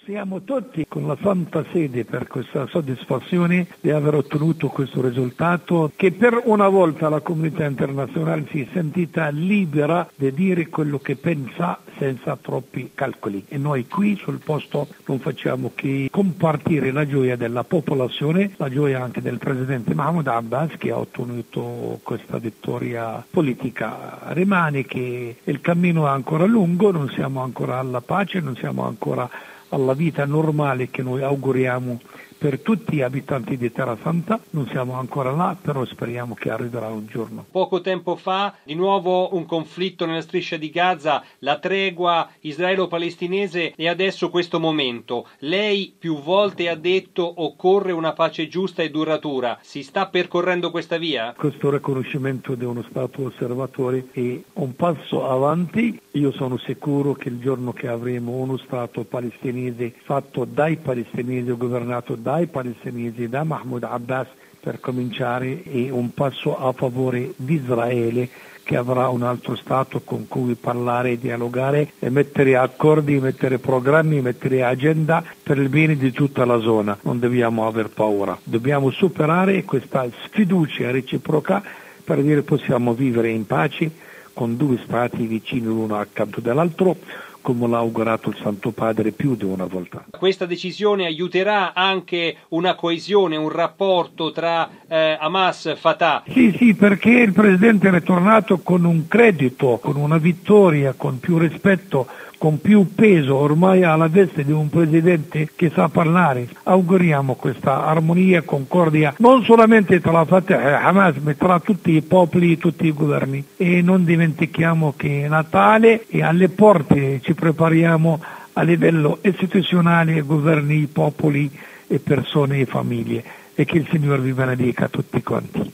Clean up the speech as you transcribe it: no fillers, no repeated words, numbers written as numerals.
Siamo tutti con la Santa Sede per questa soddisfazione di aver ottenuto questo risultato, che per una volta la comunità internazionale si è sentita libera di dire quello che pensa senza troppi calcoli. E noi qui sul posto non facciamo che compartire la gioia della popolazione, la gioia anche del presidente Mahmoud Abbas che ha ottenuto questa vittoria politica. Rimane che il cammino è ancora lungo, non siamo ancora alla pace, non siamo ancora alla vita normale che noi auguriamo per tutti gli abitanti di Terra Santa. Non siamo ancora là, però speriamo che arriverà un giorno. Poco tempo fa, di nuovo un conflitto nella striscia di Gaza, la tregua israelo-palestinese e adesso questo momento. Lei più volte ha detto occorre una pace giusta e duratura. Si sta percorrendo questa via? Questo riconoscimento di uno Stato osservatore è un passo avanti. Io sono sicuro che il giorno che avremo uno Stato palestinese fatto dai palestinesi o governato dai palestinesi, da Mahmoud Abbas, per cominciare, è un passo a favore di Israele, che avrà un altro Stato con cui parlare, dialogare e mettere accordi, mettere programmi, mettere agenda per il bene di tutta la zona. Non dobbiamo aver paura, dobbiamo superare questa sfiducia reciproca per dire possiamo vivere in pace con due Stati vicini l'uno accanto dall'altro, come l'ha augurato il Santo Padre più di una volta. Questa decisione aiuterà anche una coesione, un rapporto tra Hamas e Fatah? Sì, perché il Presidente è ritornato con un credito, con una vittoria, con più rispetto, con più peso, ormai alla veste di un Presidente che sa parlare. Auguriamo questa armonia, concordia, non solamente tra la Fatah e Hamas, ma tra tutti i popoli, tutti i governi. E non dimentichiamo che è Natale e alle porte ci prepariamo a livello istituzionale, governi, popoli e persone e famiglie. E che il Signore vi benedica a tutti quanti.